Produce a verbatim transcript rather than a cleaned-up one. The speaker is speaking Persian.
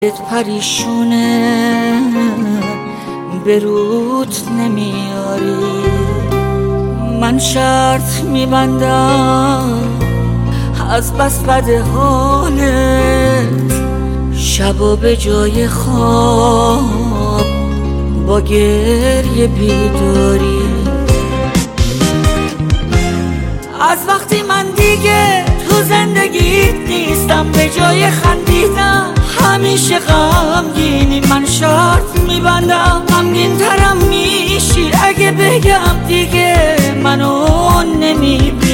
پریشونه به روت نمیاری، من شرط میبندم از بس بد حالت شبا به جای خواب با گریه بیداری. از وقتی من دیگه تو زندگیت نیستم، به جای خندیدن همیشه غمگینی، من شرط میبندم غمگین ترم میشی اگه بگم دیگه منو نمیبینی.